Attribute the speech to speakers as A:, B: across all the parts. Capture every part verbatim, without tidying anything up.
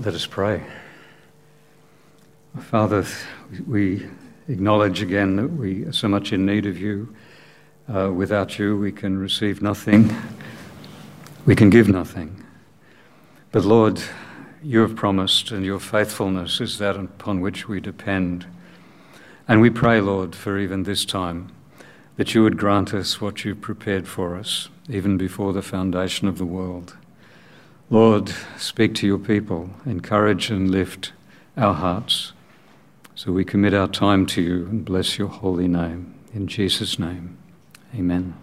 A: Let us pray. Father, we acknowledge again that we are so much in need of you. Uh, without you, we can receive nothing. We can give nothing. But Lord, you have promised, and your faithfulness is that upon which we depend. And we pray, Lord, for even this time, that you would grant us what you've prepared for us, even before the foundation of the world. Lord, speak to your people, encourage and lift our hearts. So we commit our time to you and bless your holy name. In Jesus' name, amen.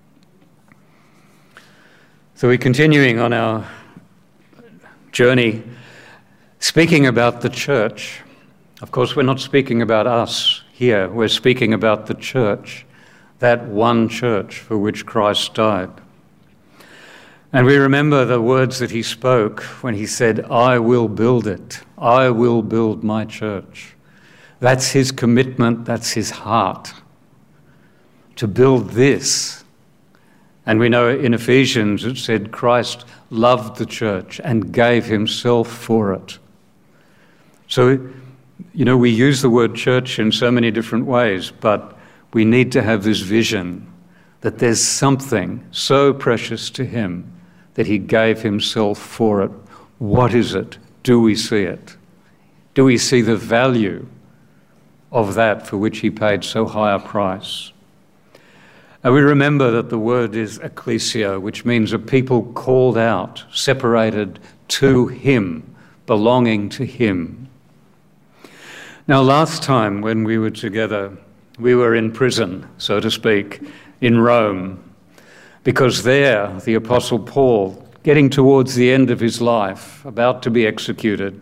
A: So we're continuing on our journey, speaking about the church. Of course, we're not speaking about us here. We're speaking about the church, that one church for which Christ died. And we remember the words that he spoke when he said, I will build it. I will build my church. That's his commitment. That's his heart, to build this. And we know in Ephesians it said Christ loved the church and gave himself for it. So, you know, we use the word church in so many different ways, but we need to have this vision that there's something so precious to him that he gave himself for it. What is it? Do we see it? Do we see the value of that for which he paid so high a price? And we remember that the word is ecclesia, which means a people called out, separated to him, belonging to him. Now, last time when we were together, we were in prison, so to speak, in Rome, because there the Apostle Paul, getting towards the end of his life, about to be executed,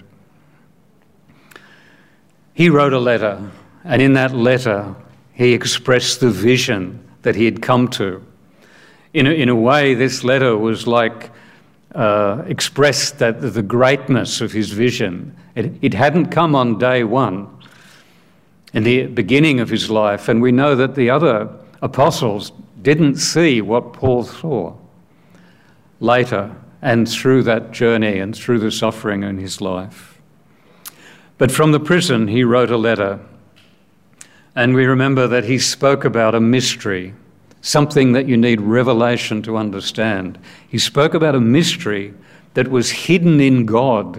A: he wrote a letter, and in that letter he expressed the vision that he had come to. In a, in a way, this letter was like uh, expressed that the greatness of his vision. It, it hadn't come on day one, in the beginning of his life, and we know that the other apostles didn't see what Paul saw later and through that journey and through the suffering in his life. But from the prison, he wrote a letter, and we remember that he spoke about a mystery, something that you need revelation to understand. He spoke about a mystery that was hidden in God.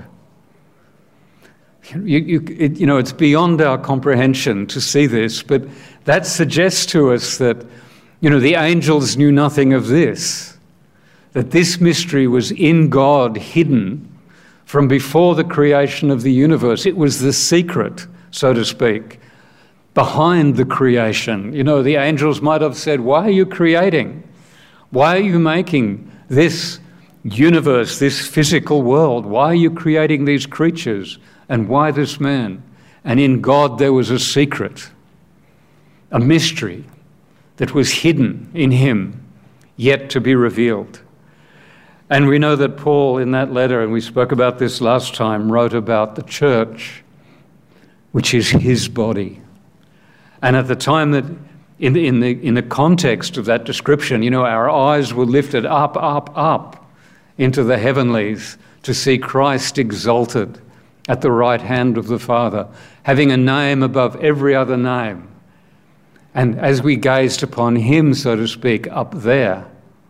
A: You, you, it, you know, it's beyond our comprehension to see this, but that suggests to us that, you know, the angels knew nothing of this, that this mystery was in God, hidden from before the creation of the universe. It was the secret, so to speak, behind the creation. You know, the angels might have said, why are you creating? Why are you making this universe, this physical world? Why are you creating these creatures? And why this man? And in God there was a secret, a mystery that was hidden in him, yet to be revealed. And we know that Paul in that letter, and we spoke about this last time, wrote about the church, which is his body. And at the time that, in the, in the, in the context of that description, you know, our eyes were lifted up, up, up into the heavenlies to see Christ exalted at the right hand of the Father, having a name above every other name. And as we gazed upon him, so to speak, up there,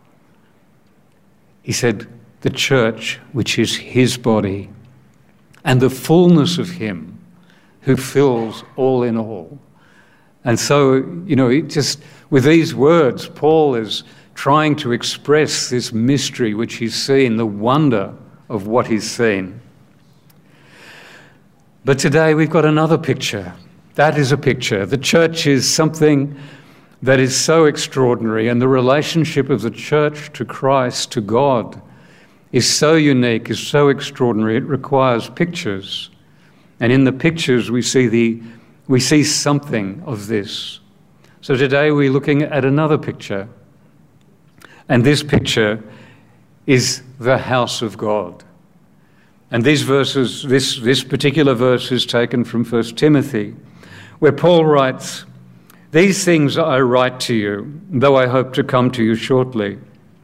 A: he said, the church, which is his body, and the fullness of him who fills all in all. And so, you know, it just with these words, Paul is trying to express this mystery which he's seen, the wonder of what he's seen. But today we've got another picture. That is a picture. The church is something that is so extraordinary, and the relationship of the church to Christ, to God, is so unique, is so extraordinary. It requires pictures. And in the pictures we see the we see something of this. So today we're looking at another picture. And this picture is the house of God. And these verses, this, this particular verse is taken from First Timothy, where Paul writes, "These things I write to you, though I hope to come to you shortly.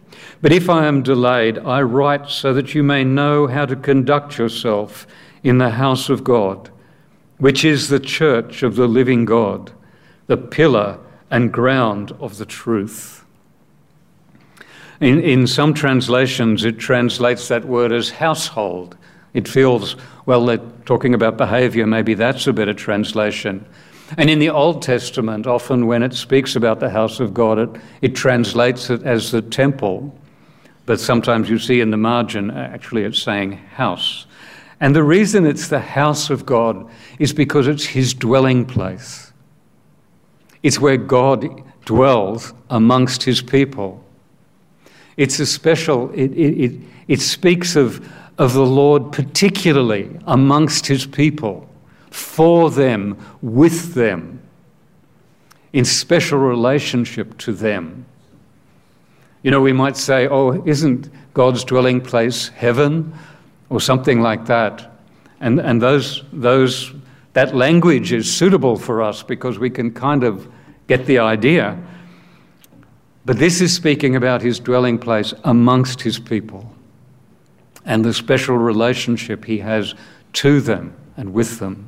A: But if I am delayed, I write so that you may know how to conduct yourself in the house of God, which is the church of the living God, the pillar and ground of the truth. In, in some translations, it translates that word as household. It feels, well, they're talking about behaviour, maybe that's a better translation. And in the Old Testament, often when it speaks about the house of God, it, it translates it as the temple. But sometimes you see in the margin, actually it's saying house. And the reason it's the house of God is because it's his dwelling place. It's where God dwells amongst his people. It's a special, it, it, it, it speaks of, of the Lord particularly amongst his people, for them, with them, in special relationship to them. You know, we might say, oh, isn't God's dwelling place heaven? Or something like that. And, and those, those, that language is suitable for us because we can kind of get the idea. But this is speaking about his dwelling place amongst his people and the special relationship he has to them and with them.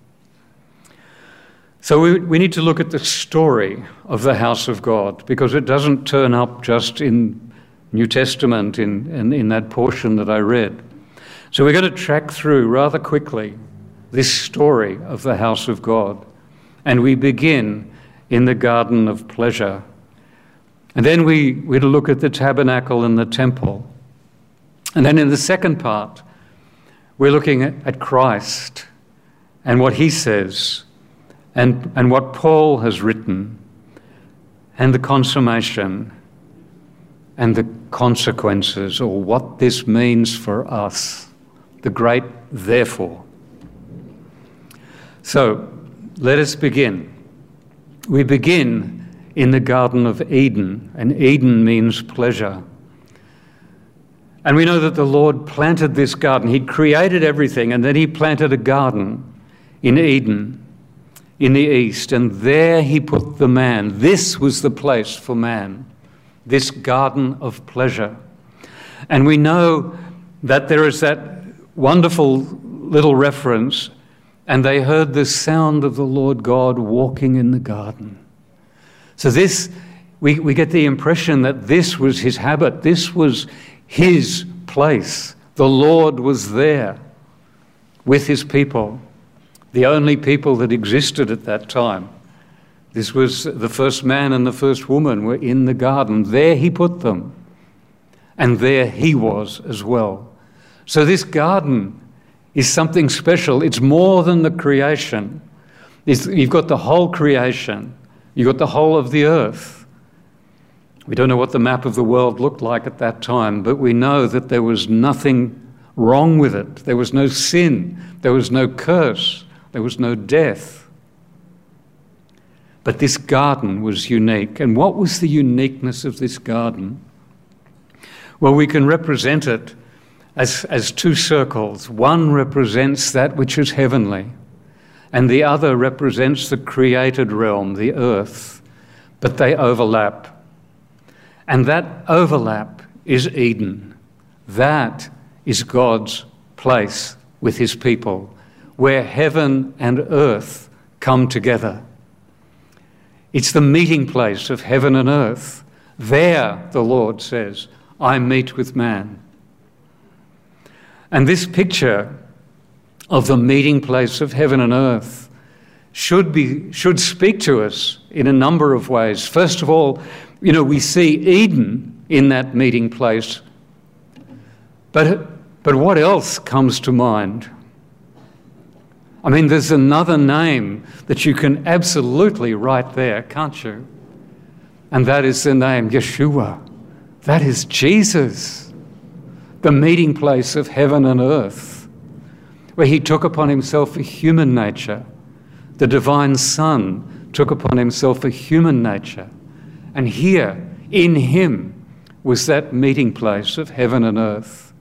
A: So we, we need to look at the story of the house of God, because it doesn't turn up just in New Testament, in, in, in that portion that I read. So we're going to track through rather quickly this story of the house of God. And we begin in the garden of pleasure. And then we, we're to look at the tabernacle and the temple. And then in the second part, we're looking at, at Christ and what he says and, and what Paul has written and the consummation and the consequences, or what this means for us, the great therefore. So let us begin. We begin in the Garden of Eden, and Eden means pleasure. And we know that the Lord planted this garden. He created everything, and then he planted a garden in Eden, in the east, and there he put the man. This was the place for man, this garden of pleasure. And we know that there is that wonderful little reference, and they heard the sound of the Lord God walking in the garden. So this, we, we get the impression that this was his habit. This was his place. The Lord was there with his people, the only people that existed at that time. This was the first man and the first woman were in the garden. There he put them, and there he was as well. So this garden is something special. It's more than the creation. It's, you've got the whole creation. You've got the whole of the earth. We don't know what the map of the world looked like at that time, but we know that there was nothing wrong with it. There was no sin. There was no curse. There was no death. But this garden was unique. And what was the uniqueness of this garden? Well, we can represent it as, as two circles. One represents that which is heavenly, and the other represents the created realm, the earth, but they overlap. And that overlap is Eden. That is God's place with his people, where heaven and earth come together. It's the meeting place of heaven and earth. There, the Lord says, I meet with man. And this picture of the meeting place of heaven and earth should be should speak to us in a number of ways. First of all, you know, we see Eden in that meeting place. But, but what else comes to mind? I mean, there's another name that you can absolutely write there, can't you? And that is the name Yeshua. That is Jesus, the meeting place of heaven and earth, where he took upon himself a human nature. The divine Son took upon himself a human nature. And here, in him, was that meeting place of heaven and earth.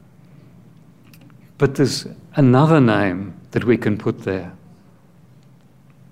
A: But there's another name that we can put there.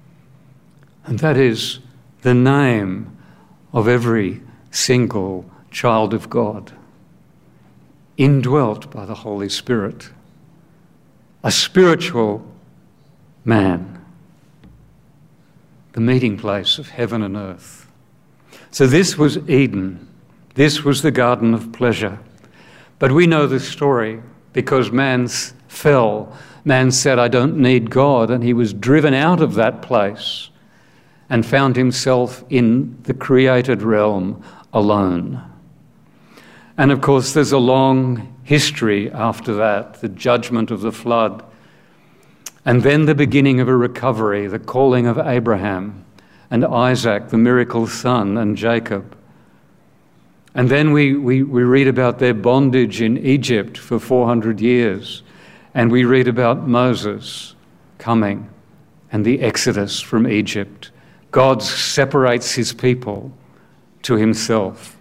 A: And that is the name of every single child of God, indwelt by the Holy Spirit, a spiritual man, the meeting place of heaven and earth. So this was Eden. This was the garden of pleasure. But we know the story because man fell. Man said, I don't need God, and he was driven out of that place and found himself in the created realm alone. And of course, there's a long history after that, the judgment of the flood, and then the beginning of a recovery, the calling of Abraham and Isaac, the miracle son, and Jacob. And then we, we, we read about their bondage in Egypt for four hundred years, and we read about Moses coming and the exodus from Egypt. God separates his people to himself.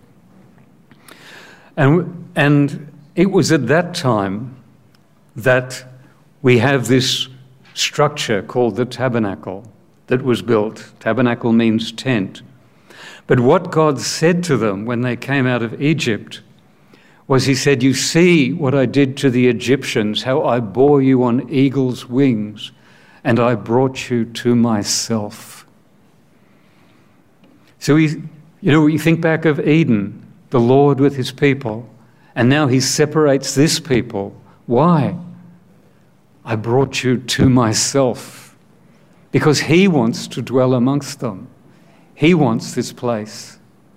A: And, and it was at that time that we have this structure called the tabernacle that was built. Tabernacle means tent. But what God said to them when they came out of Egypt was he said, you see what I did to the Egyptians, how I bore you on eagle's wings, and I brought you to myself. So, he, you know, you think back of Eden, the Lord with his people, and now he separates this people. Why? I brought you to myself, because he wants to dwell amongst them. He wants this place.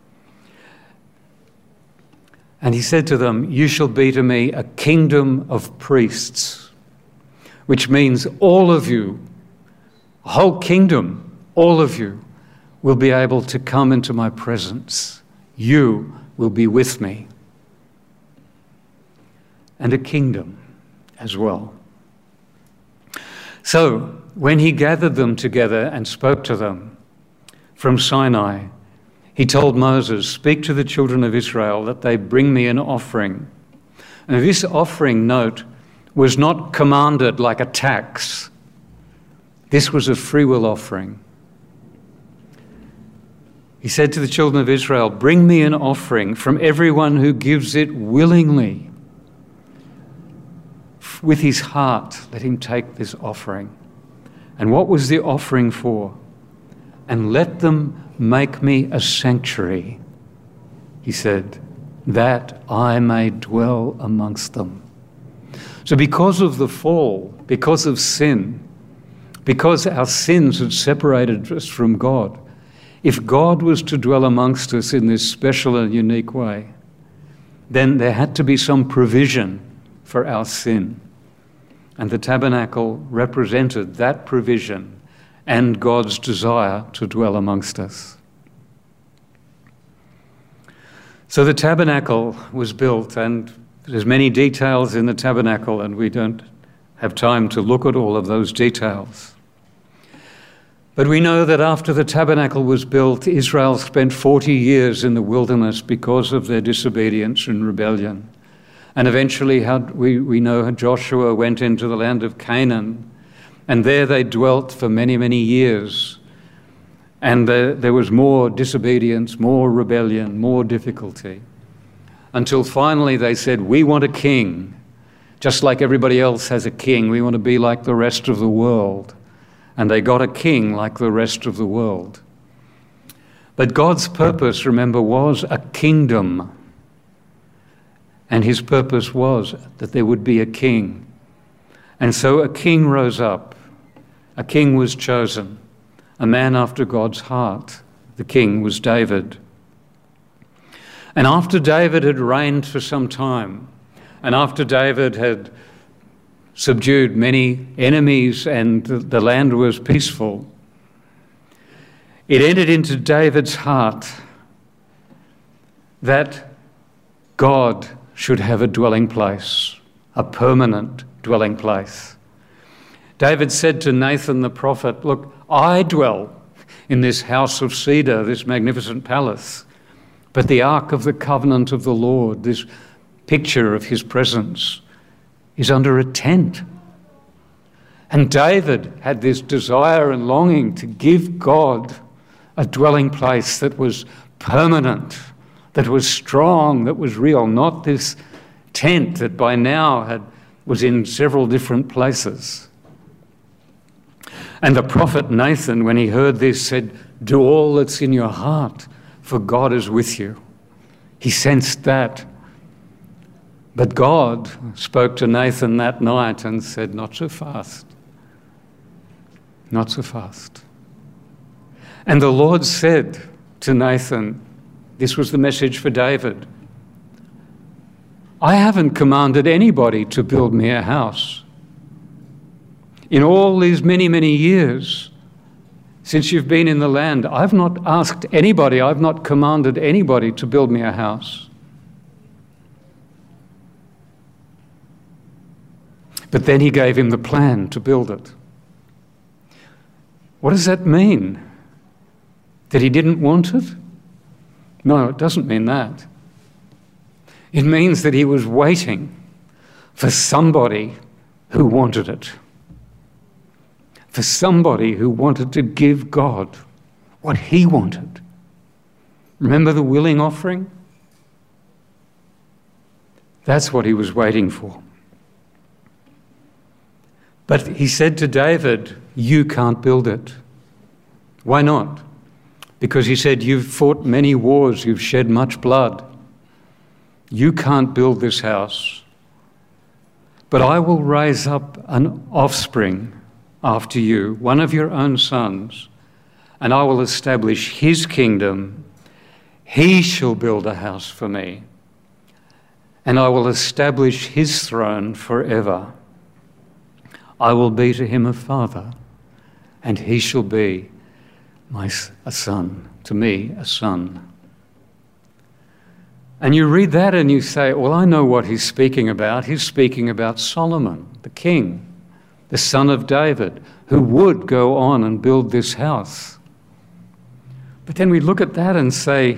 A: And he said to them, you shall be to me a kingdom of priests, which means all of you, a whole kingdom, all of you will be able to come into my presence. You will be with me. And a kingdom as well. So, when he gathered them together and spoke to them from Sinai, he told Moses, speak to the children of Israel that they bring me an offering. And this offering, note, was not commanded like a tax. This was a free will offering. He said to the children of Israel, bring me an offering from everyone who gives it willingly. With his heart, let him take this offering. And what was the offering for? And let them make me a sanctuary, he said, that I may dwell amongst them. So because of the fall, because of sin, because our sins had separated us from God, if God was to dwell amongst us in this special and unique way, then there had to be some provision for our sin. And the tabernacle represented that provision and God's desire to dwell amongst us. So the tabernacle was built, and there's many details in the tabernacle, and we don't have time to look at all of those details. But we know that after the tabernacle was built, Israel spent forty years in the wilderness because of their disobedience and rebellion. And eventually how we, we know how Joshua went into the land of Canaan, and there they dwelt for many, many years. And there, there was more disobedience, more rebellion, more difficulty, until finally they said, we want a king. Just like everybody else has a king, we want to be like the rest of the world. And they got a king like the rest of the world. But God's purpose, remember, was a kingdom. And his purpose was that there would be a king. And so a king rose up. A king was chosen. A man after God's heart. The king was David. And after David had reigned for some time, and after David had subdued many enemies and the land was peaceful, it entered into David's heart that God should have a dwelling place, a permanent dwelling place. David said to Nathan the prophet, look, I dwell in this house of cedar, this magnificent palace, but the ark of the covenant of the Lord, this picture of his presence, is under a tent. And David had this desire and longing to give God a dwelling place that was permanent, that was strong, that was real, not this tent that by now had, was in several different places. And the prophet Nathan, when he heard this, said, "Do all that's in your heart, for God is with you." He sensed that. But God spoke to Nathan that night and said, "Not so fast. Not so fast." And the Lord said to Nathan, this was the message for David, "I haven't commanded anybody to build me a house. In all these many, many years since you've been in the land, I've not asked anybody, I've not commanded anybody to build me a house." But then he gave him the plan to build it. What does that mean? That he didn't want it? No, it doesn't mean that. It means that he was waiting for somebody who wanted it. For somebody who wanted to give God what he wanted. Remember the willing offering? That's what he was waiting for. But he said to David, "You can't build it." Why not? Because he said, "You've fought many wars, you've shed much blood. You can't build this house. But I will raise up an offspring after you, one of your own sons, and I will establish his kingdom. He shall build a house for me, and I will establish his throne forever. I will be to him a father, and he shall be my a son, to me a son." And you read that and you say, well, I know what he's speaking about. He's speaking about Solomon, the king, the son of David, who would go on and build this house. But then we look at that and say,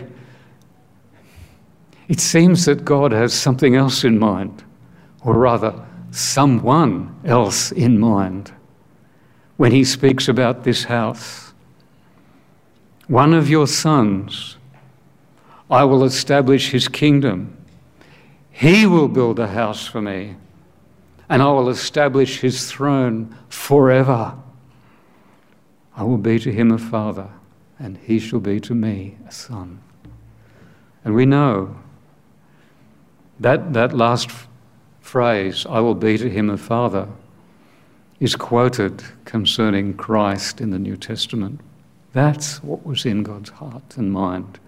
A: it seems that God has something else in mind, or rather, someone else in mind when he speaks about this house. One of your sons, I will establish his kingdom. He will build a house for me, and I will establish his throne forever. I will be to him a father, and he shall be to me a son. And we know that that last phrase, I will be to him a father, is quoted concerning Christ in the New Testament. That's what was in God's heart and mind.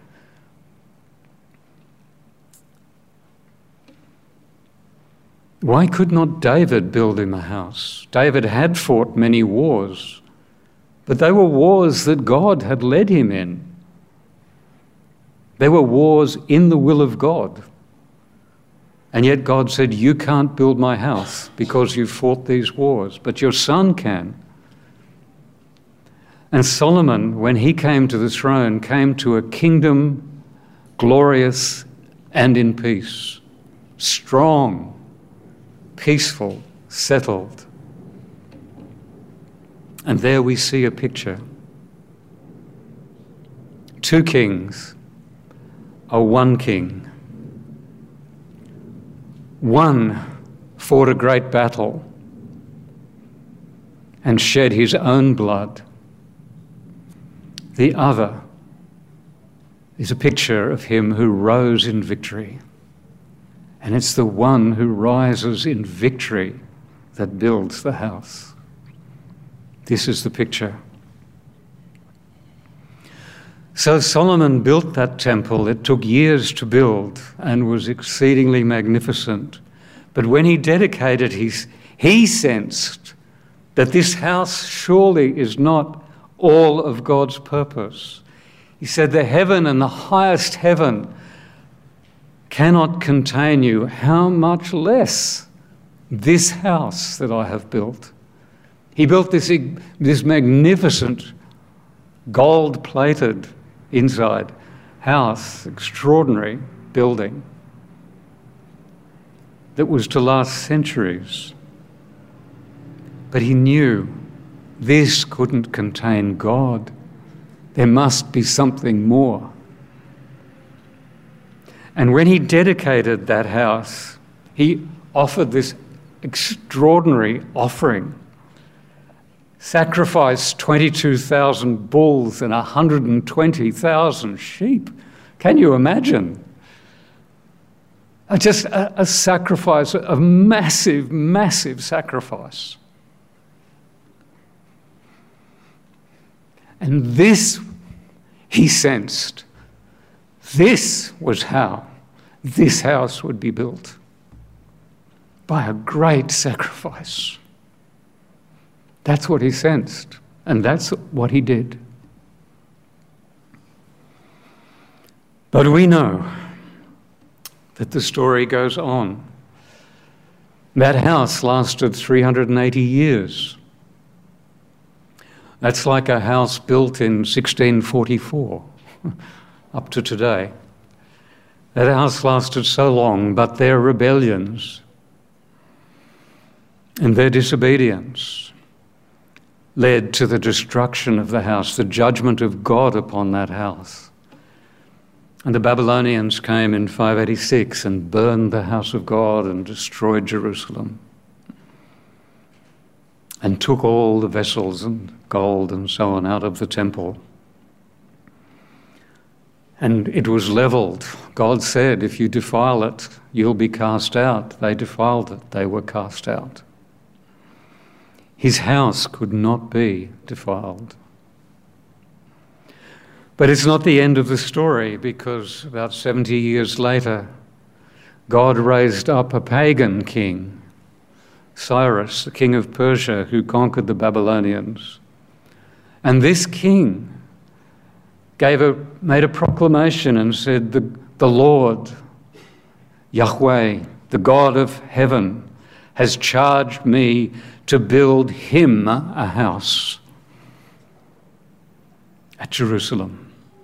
A: Why could not David build him a house? David had fought many wars, but they were wars that God had led him in. They were wars in the will of God. And yet God said, you can't build my house because you fought these wars, but your son can. And Solomon, when he came to the throne, came to a kingdom glorious and in peace, strong, peaceful, settled. And there we see a picture. Two kings are one king. One fought a great battle and shed his own blood. The other is a picture of him who rose in victory. And it's the one who rises in victory that builds the house. This is the picture. So Solomon built that temple. It took years to build and was exceedingly magnificent. But when he dedicated, his, he sensed that this house surely is not all of God's purpose. He said, the heaven and the highest heaven cannot contain you. How much less this house that I have built? He built this, this magnificent gold-plated inside house, extraordinary building that was to last centuries. But he knew this couldn't contain God. There must be something more. And when he dedicated that house, he offered this extraordinary offering, sacrificed twenty-two thousand bulls and one hundred twenty thousand sheep. Can you imagine? Just a, a sacrifice, a massive, massive sacrifice. And this, he sensed, this was how this house would be built, by a great sacrifice. That's what he sensed, and that's what he did. But we know that the story goes on. That house lasted three hundred eighty years. That's like a house built in sixteen forty-four, up to today. That house lasted so long, but their rebellions and their disobedience led to the destruction of the house, the judgment of God upon that house. And the Babylonians came in five eighty-six and burned the house of God and destroyed Jerusalem, and took all the vessels and gold and so on out of the temple. And it was leveled. God said, if you defile it, you'll be cast out. They defiled it. They were cast out. His house could not be defiled. But it's not the end of the story, because about seventy years later, God raised up a pagan king, Cyrus, the king of Persia, who conquered the Babylonians. And this king gave a, made a proclamation and said, the, the Lord, Yahweh, the God of heaven, has charged me to build him a house at Jerusalem.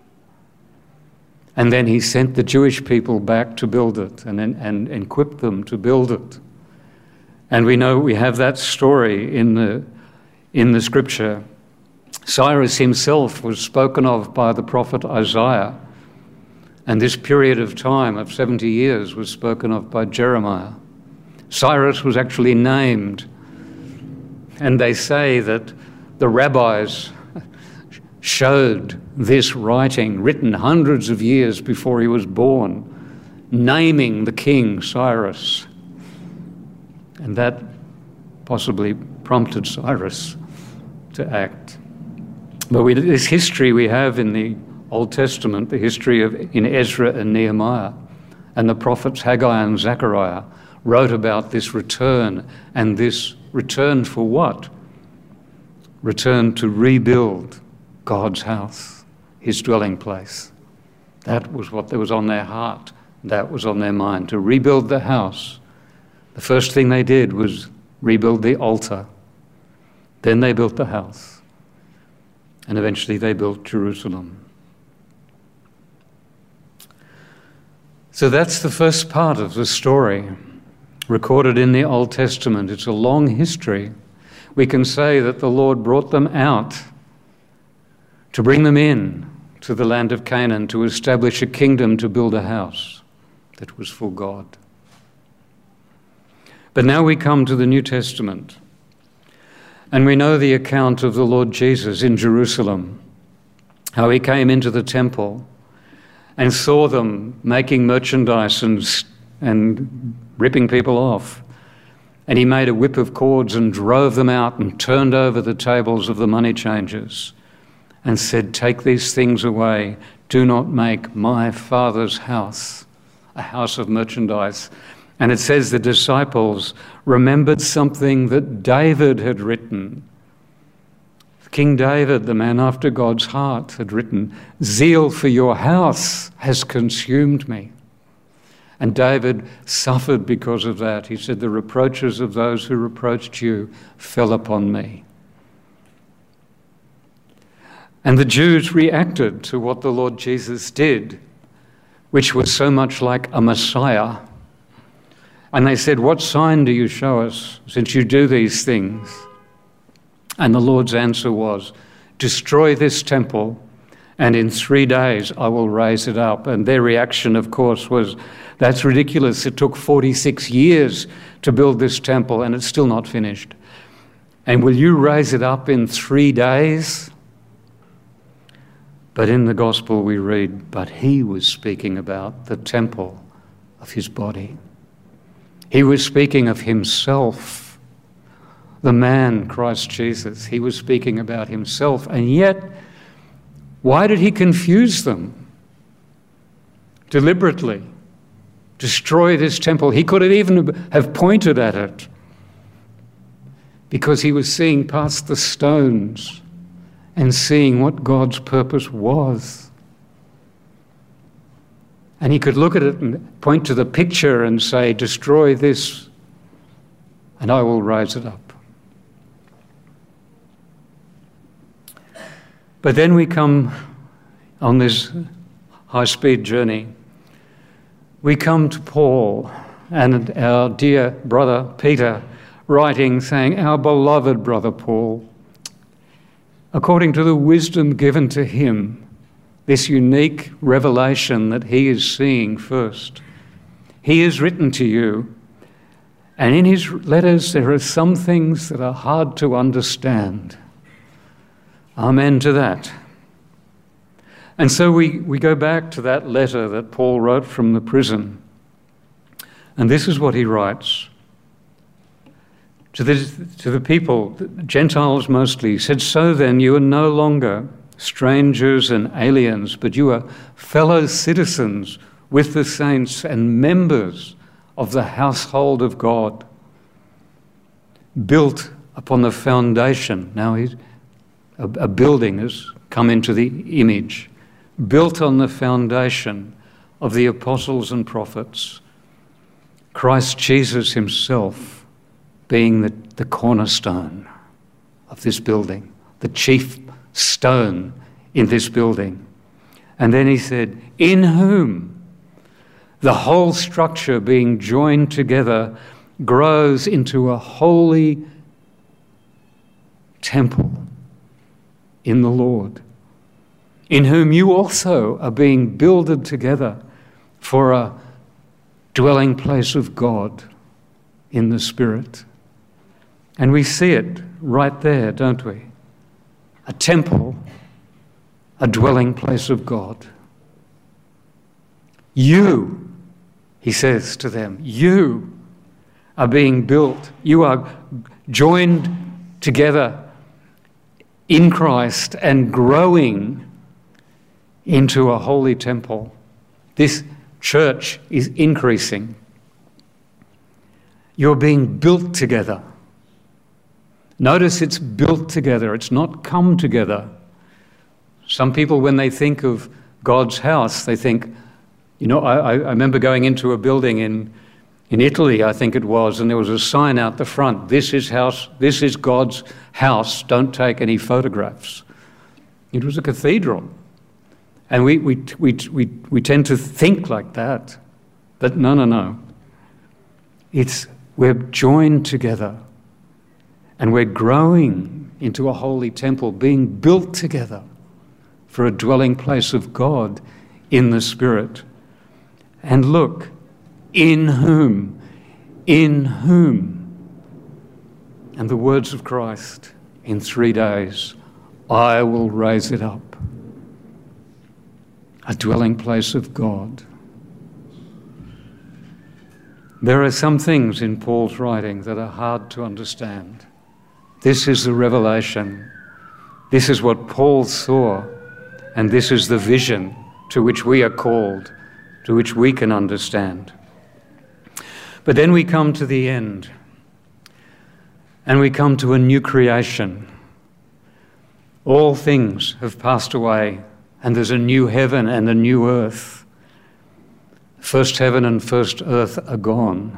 A: And then he sent the Jewish people back to build it and, and, and equipped them to build it. And we know we have that story in the, in the scripture. Cyrus himself was spoken of by the prophet Isaiah, and this period of time of seventy years was spoken of by Jeremiah. Cyrus was actually named, and they say that the rabbis showed this writing, written hundreds of years before he was born, naming the king Cyrus. And that possibly prompted Cyrus to act. But we, this history we have in the Old Testament, the history of in Ezra and Nehemiah, and the prophets Haggai and Zechariah wrote about this return, and this return for what? Return to rebuild God's house, his dwelling place. That was what was on their heart. That was on their mind, to rebuild the house. The first thing they did was rebuild the altar. Then they built the house. And eventually they built Jerusalem. So that's the first part of the story, recorded in the Old Testament. It's a long history. We can say that the Lord brought them out to bring them in to the land of Canaan, to establish a kingdom, to build a house that was for God. But now we come to the New Testament, and we know the account of the Lord Jesus in Jerusalem, how he came into the temple and saw them making merchandise and, and ripping people off. And he made a whip of cords and drove them out and turned over the tables of the money changers and said, take these things away. Do not make my Father's house a house of merchandise. And it says the disciples remembered something that David had written. King David, the man after God's heart, had written, zeal for your house has consumed me. And David suffered because of that. He said, the reproaches of those who reproached you fell upon me. And the Jews reacted to what the Lord Jesus did, which was so much like a Messiah. And they said, what sign do you show us since you do these things? And the Lord's answer was, destroy this temple, and in three days I will raise it up. And their reaction, of course, was, that's ridiculous. It took forty-six years to build this temple and it's still not finished. And will you raise it up in three days? But in the gospel we read, but he was speaking about the temple of his body. He was speaking of himself, the man, Christ Jesus. He was speaking about himself. And yet, why did he confuse them deliberately? Destroy this temple. He could have even have pointed at it because he was seeing past the stones and seeing what God's purpose was. And he could look at it and point to the picture and say, destroy this and I will raise it up. But then we come on this high-speed journey. We come to Paul and our dear brother Peter writing, saying, our beloved brother Paul, according to the wisdom given to him, this unique revelation that he is seeing first, he has written to you, and in his letters there are some things that are hard to understand. Amen to that. And so we, we go back to that letter that Paul wrote from the prison. And this is what he writes. To the, to the people, Gentiles mostly, he said, so then you are no longer strangers and aliens, but you are fellow citizens with the saints and members of the household of God, built upon the foundation. Now he's, a, a building has come into the image, built on the foundation of the apostles and prophets, Christ Jesus himself being the, the cornerstone of this building, the chief stone in this building. And then he said, in whom the whole structure being joined together grows into a holy temple in the Lord, in whom you also are being builded together for a dwelling place of God in the Spirit. And we see it right there, don't we? A temple, a dwelling place of God. You, he says to them, you are being built. You are joined together in Christ and growing into a holy temple. This church is increasing. You're being built together. Notice it's built together. It's not come together. Some people, when they think of God's house, they think, you know, I, I remember going into a building in, in Italy, I think it was, and there was a sign out the front, this is house, this is God's house, don't take any photographs. It was a cathedral. And we, we, we, we, we tend to think like that. But no, no, no. It's, we're joined together. And we're growing into a holy temple, being built together for a dwelling place of God in the Spirit. And look, in whom, in whom, and the words of Christ, in three days, I will raise it up. A dwelling place of God. There are some things in Paul's writing that are hard to understand. This is the revelation. This is what Paul saw, and this is the vision to which we are called, to which we can understand. But then we come to the end, and we come to a new creation. All things have passed away, and there's a new heaven and a new earth. First heaven and first earth are gone.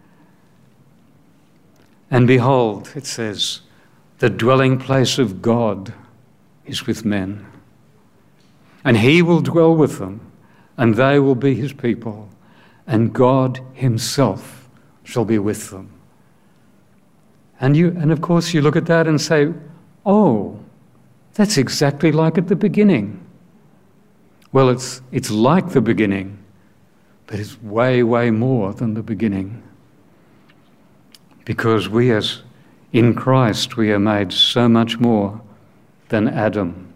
A: And behold, it says, the dwelling place of God is with men. And he will dwell with them, and they will be his people, and God himself shall be with them. And you, and of course you look at that and say, oh, that's exactly like at the beginning. Well, it's, it's like the beginning, but it's way, way more than the beginning. Because we as in Christ, we are made so much more than Adam.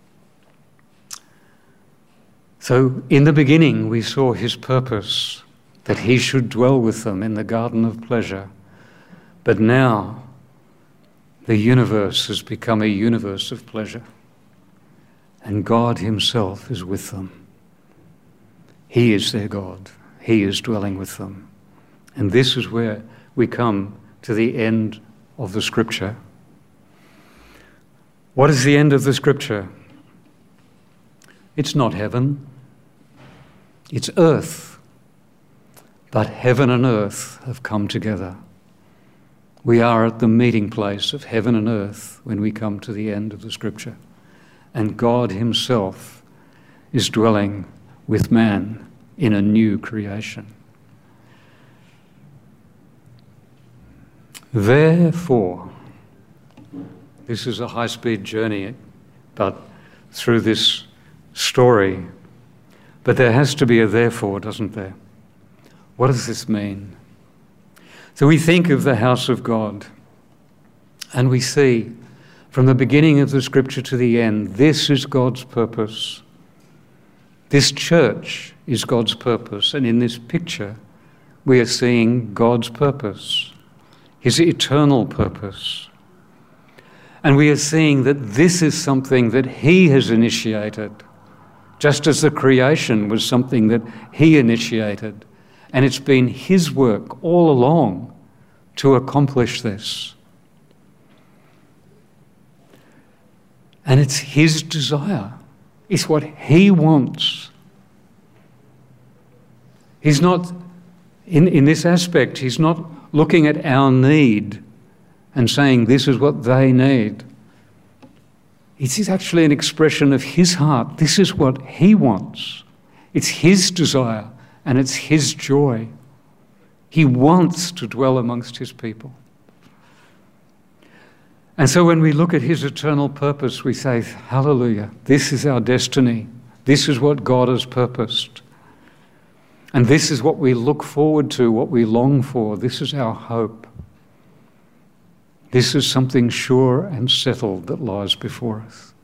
A: So in the beginning, we saw his purpose, that he should dwell with them in the garden of pleasure. But now, the universe has become a universe of pleasure. And God himself is with them. He is their God. He is dwelling with them. And this is where we come to the end of the Scripture. What is the end of the Scripture? It's not heaven. It's earth. But heaven and earth have come together. We are at the meeting place of heaven and earth when we come to the end of the Scripture. And God himself is dwelling with man in a new creation. Therefore, this is a high-speed journey, but through this story. But there has to be a therefore, doesn't there? What does this mean? So we think of the house of God, and we see from the beginning of the Scripture to the end, this is God's purpose. This church is God's purpose, and in this picture we are seeing God's purpose, his eternal purpose. And we are seeing that this is something that he has initiated, just as the creation was something that he initiated. And it's been his work all along to accomplish this. And it's his desire. It's what he wants. He's not, in, in this aspect, he's not looking at our need and saying this is what they need. It is actually an expression of his heart. This is what he wants. It's his desire and it's his joy. He wants to dwell amongst his people. And so when we look at his eternal purpose, we say, hallelujah, this is our destiny. This is what God has purposed. And this is what we look forward to, what we long for. This is our hope. This is something sure and settled that lies before us.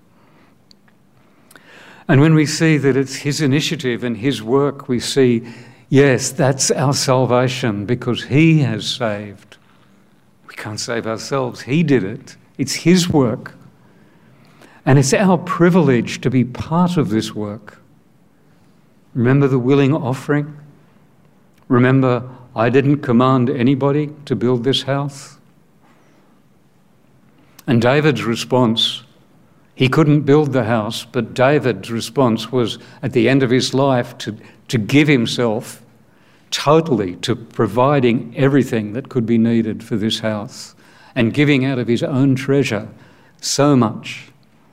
A: And when we see that it's his initiative and his work, we see, yes, that's our salvation because he has saved. We can't save ourselves. He did it. It's his work. And it's our privilege to be part of this work. Remember the willing offering? Remember, I didn't command anybody to build this house. And David's response, he couldn't build the house, but David's response was at the end of his life to, to give himself totally to providing everything that could be needed for this house and giving out of his own treasure so much.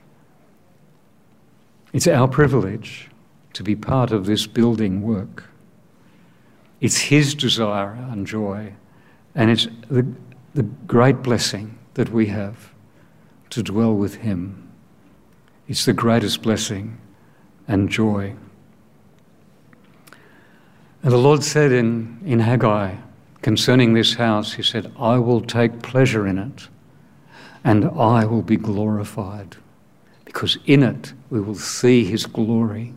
A: It's our privilege to be part of this building work. It's his desire and joy, and it's the, the great blessing that we have to dwell with him. It's the greatest blessing and joy. And the Lord said in, in Haggai, concerning this house, he said, I will take pleasure in it, and I will be glorified, because in it we will see his glory.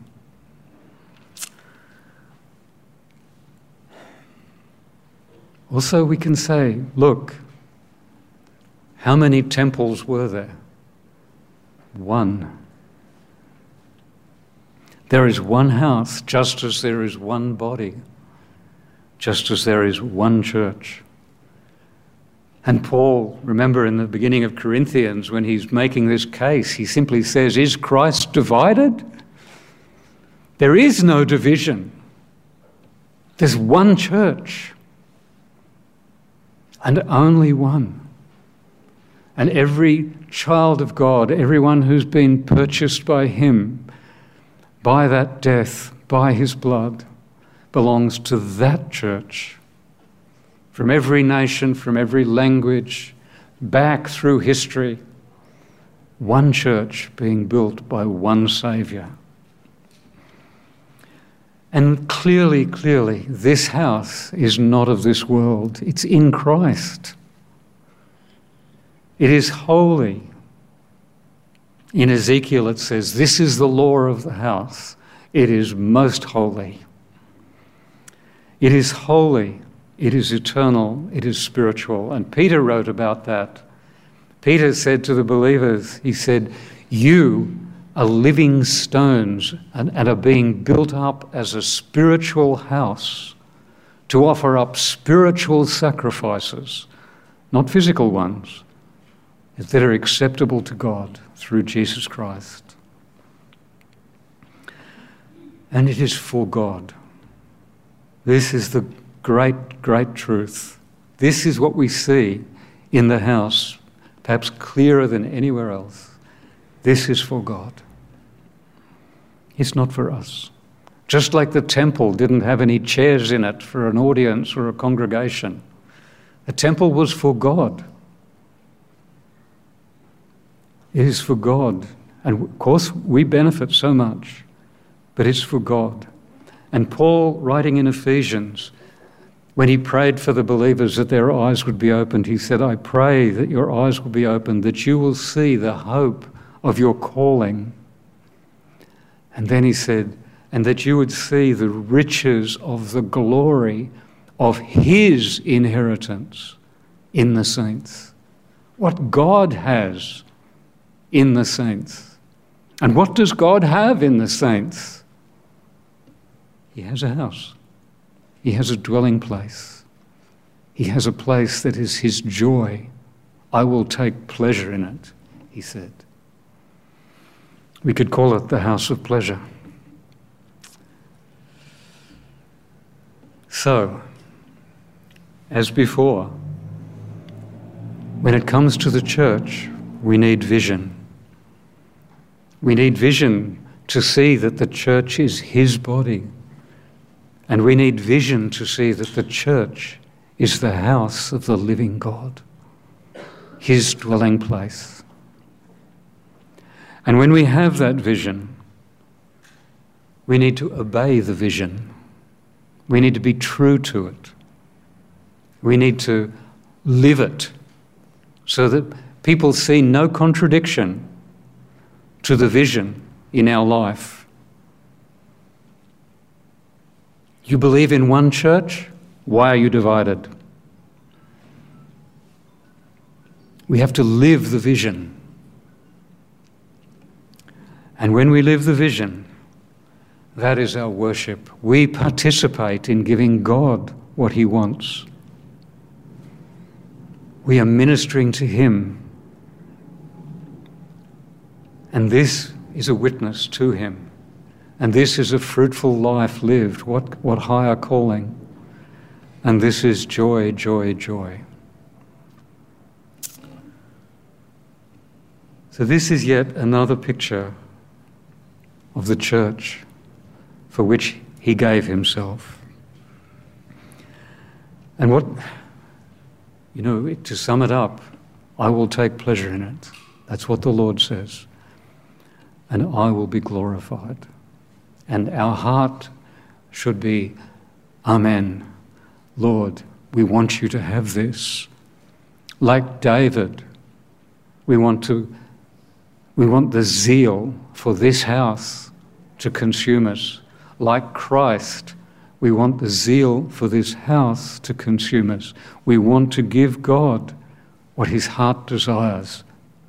A: Also we can say, look, how many temples were there? One. There is one house, just as there is one body, just as there is one church. And Paul, remember in the beginning of Corinthians, when he's making this case, he simply says, is Christ divided? There is no division. There's one church. And only one. And every child of God, everyone who's been purchased by him, by that death, by his blood, belongs to that church. From every nation, from every language, back through history, one church being built by one Saviour. And clearly, clearly, this house is not of this world. It's in Christ. It is holy. In Ezekiel it says, this is the law of the house. It is most holy. It is holy. It is eternal. It is spiritual. And Peter wrote about that. Peter said to the believers, he said, you are living stones and, and are being built up as a spiritual house to offer up spiritual sacrifices, not physical ones, that are acceptable to God through Jesus Christ. And it is for God. This is the great, great truth. This is what we see in the house, perhaps clearer than anywhere else. This is for God. It's not for us. Just like the temple didn't have any chairs in it for an audience or a congregation. The temple was for God. It is for God. And of course, we benefit so much, but it's for God. And Paul, writing in Ephesians, when he prayed for the believers that their eyes would be opened, he said, I pray that your eyes will be opened, that you will see the hope of your calling. And then he said, and that you would see the riches of the glory of his inheritance in the saints. What God has in the saints. And what does God have in the saints? He has a house. He has a dwelling place. He has a place that is his joy. I will take pleasure in it, he said. We could call it the house of pleasure. So, as before, when it comes to the church, we need vision. We need vision to see that the church is his body. And we need vision to see that the church is the house of the living God, his dwelling place. And when we have that vision, we need to obey the vision. We need to be true to it. We need to live it so that people see no contradiction to the vision in our life. You believe in one church? Why are you divided? We have to live the vision. And when we live the vision, that is our worship. We participate in giving God what he wants. We are ministering to him. And this is a witness to him. And this is a fruitful life lived. What, what higher calling? And this is joy, joy, joy. So this is yet another picture of the church for which he gave himself. And what, you know, to sum it up, I will take pleasure in it. That's what the Lord says. And I will be glorified. And our heart should be, Amen. Lord, we want you to have this. Like David, we want to, we want the zeal for this house to consume us. Like Christ, we want the zeal for this house to consume us. We want to give God what his heart desires.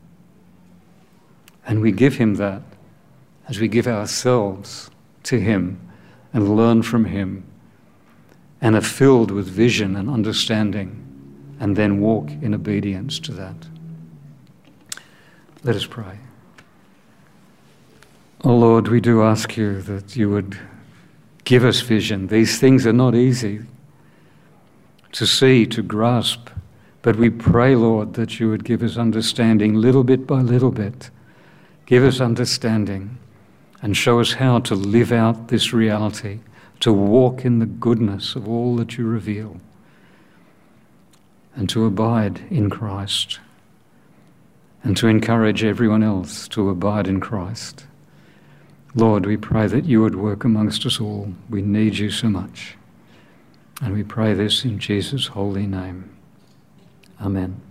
A: And we give him that as we give ourselves to him and learn from him and are filled with vision and understanding and then walk in obedience to that. Let us pray. Oh Lord, we do ask you that you would give us vision. These things are not easy to see, to grasp, but we pray, Lord, that you would give us understanding little bit by little bit. Give us understanding and show us how to live out this reality, to walk in the goodness of all that you reveal, and to abide in Christ, and to encourage everyone else to abide in Christ. Lord, we pray that you would work amongst us all. We need you so much. And we pray this in Jesus' holy name. Amen.